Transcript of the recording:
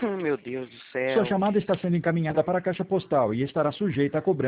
Meu Deus do Sua céu. chamada está sendo encaminhada para a caixa postal e estará sujeita a cobrança.